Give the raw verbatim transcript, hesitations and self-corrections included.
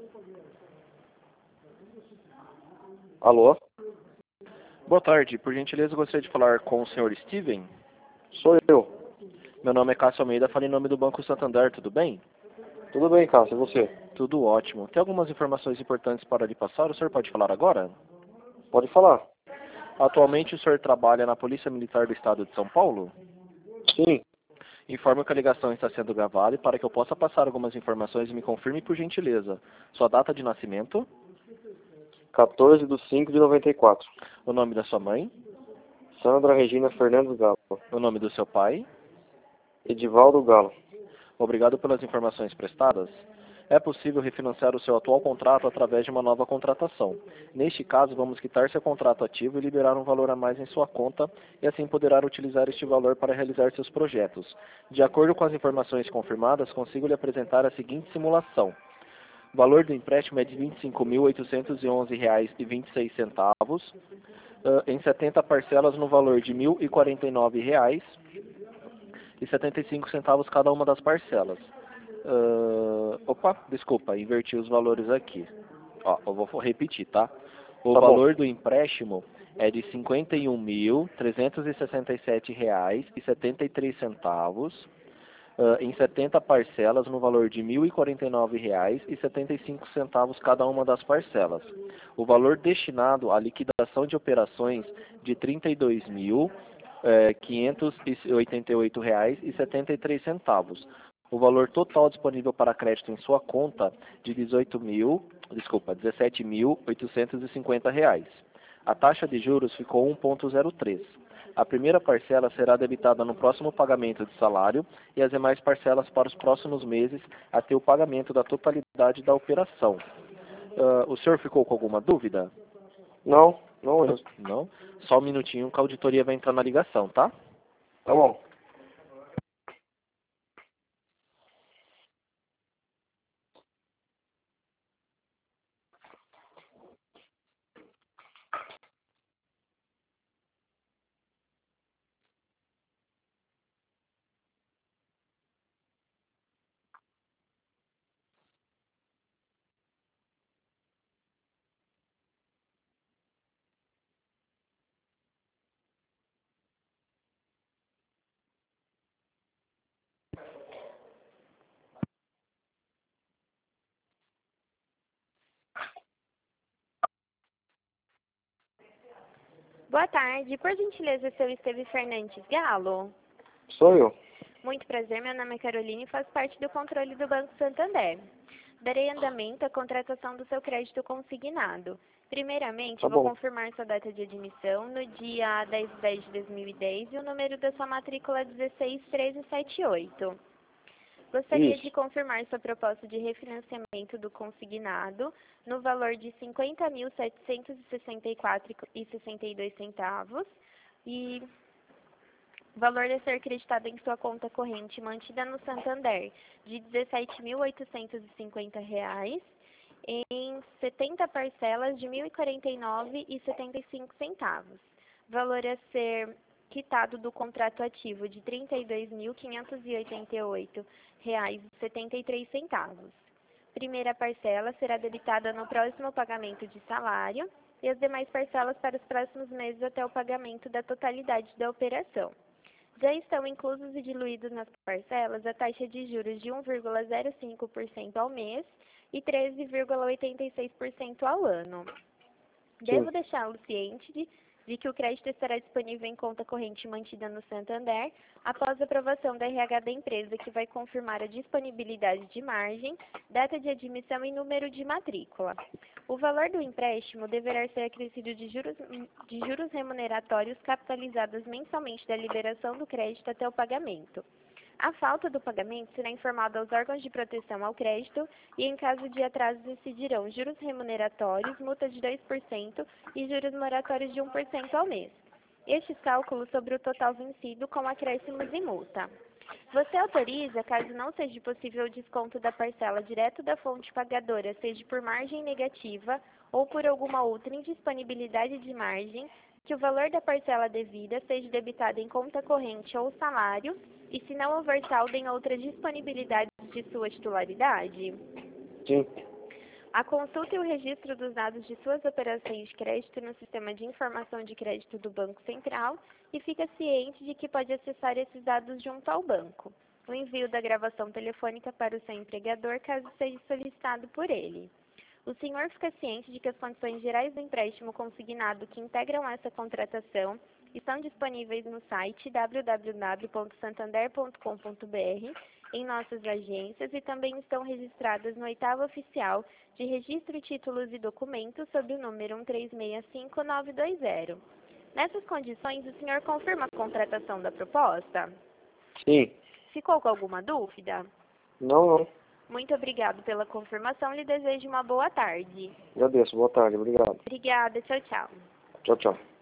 Alô? Boa tarde, por gentileza eu gostaria de falar com o senhor Steven. Sou eu. Meu nome é Cássio Almeida, falo em nome do Banco Santander, tudo bem? Tudo bem, Cássio, e você? Tudo ótimo. Tem algumas informações importantes para lhe passar, o senhor pode falar agora? Pode falar. Atualmente o senhor trabalha na Polícia Militar do Estado de São Paulo? Sim. Informo que a ligação está sendo gravada e para que eu possa passar algumas informações, me confirme por gentileza. Sua data de nascimento? quatorze de cinco de noventa e quatro. O nome da sua mãe? Sandra Regina Fernandes Galo. O nome do seu pai? Edivaldo Galo. Obrigado pelas informações prestadas. É possível refinanciar o seu atual contrato através de uma nova contratação. Neste caso, vamos quitar seu contrato ativo e liberar um valor a mais em sua conta e assim poderá utilizar este valor para realizar seus projetos. De acordo com as informações confirmadas, consigo lhe apresentar a seguinte simulação. O valor do empréstimo é de vinte e cinco mil oitocentos e onze reais e vinte e seis centavos, uh, em setenta parcelas no valor de mil e quarenta e nove reais e setenta e cinco centavos cada uma das parcelas. Uh, opa, desculpa, inverti os valores aqui. Ó, eu vou repetir, tá? O Tá valor bom. do empréstimo é de cinquenta e um mil trezentos e sessenta e sete reais e setenta e três centavos, uh, em setenta parcelas no valor de mil e quarenta e nove reais e setenta e cinco centavos cada uma das parcelas. O valor destinado à liquidação de operações de trinta e dois mil quinhentos e oitenta e oito reais e setenta e três centavos. O valor total disponível para crédito em sua conta de dezoito mil, desculpa, dezessete mil oitocentos e cinquenta reais. A taxa de juros ficou um vírgula zero três. A primeira parcela será debitada no próximo pagamento de salário e as demais parcelas para os próximos meses até o pagamento da totalidade da operação. Uh, o senhor ficou com alguma dúvida? Não, não mesmo. Não? Só um minutinho que a auditoria vai entrar na ligação, tá? Tá bom. Boa tarde. Por gentileza, seu Esteve Fernandes Galo? Sou eu. Muito prazer, meu nome é Carolina e faço parte do controle do Banco Santander. Darei andamento à contratação do seu crédito consignado. Primeiramente, Tá vou bom. confirmar sua data de admissão no dia dez de dez de dois mil e dez e o número da sua matrícula dezesseis treze setenta e oito. Gostaria Isso. de confirmar sua proposta de refinanciamento do consignado no valor de cinquenta mil setecentos e sessenta e quatro reais e sessenta e dois centavos e o valor a ser creditado em sua conta corrente mantida no Santander de dezessete mil oitocentos e cinquenta reais em setenta parcelas de mil e quarenta e nove reais e setenta e cinco centavos. Valor a ser quitado do contrato ativo de trinta e dois mil quinhentos e oitenta e oito reais e setenta e três centavos. Primeira parcela será debitada no próximo pagamento de salário e as demais parcelas para os próximos meses até o pagamento da totalidade da operação. Já estão inclusos e diluídos nas parcelas a taxa de juros de um vírgula zero cinco por cento ao mês e treze vírgula oitenta e seis por cento ao ano. Devo deixá-lo ciente de, de que o crédito estará disponível em conta corrente mantida no Santander após a aprovação da R H da empresa, que vai confirmar a disponibilidade de margem, data de admissão e número de matrícula. O valor do empréstimo deverá ser acrescido de juros, de juros remuneratórios capitalizados mensalmente da liberação do crédito até o pagamento. A falta do pagamento será informada aos órgãos de proteção ao crédito e, em caso de atraso, incidirão juros remuneratórios, multa de dois por cento e juros moratórios de um por cento ao mês. Estes cálculos sobre o total vencido com acréscimos e multa. Você autoriza, caso não seja possível o desconto da parcela direto da fonte pagadora, seja por margem negativa ou por alguma outra indisponibilidade de margem, que o valor da parcela devida seja debitado em conta corrente ou salário, e se não houver saldo em outra disponibilidade de sua titularidade? Sim. A consulta e o registro dos dados de suas operações de crédito no sistema de informação de crédito do Banco Central e fica ciente de que pode acessar esses dados junto ao banco. O envio da gravação telefônica para o seu empregador, caso seja solicitado por ele. O senhor fica ciente de que as condições gerais do empréstimo consignado que integram essa contratação estão disponíveis no site w w w ponto santander ponto com ponto b r, em nossas agências e também estão registradas no oitavo oficial de registro, títulos e documentos sob o número um três seis cinco nove dois zero. Nessas condições, o senhor confirma a contratação da proposta? Sim. Ficou com alguma dúvida? Não, não. Muito obrigado pela confirmação. Lhe desejo uma boa tarde. Agradeço. Boa tarde. Obrigado. Obrigada. Tchau, tchau. Tchau, tchau.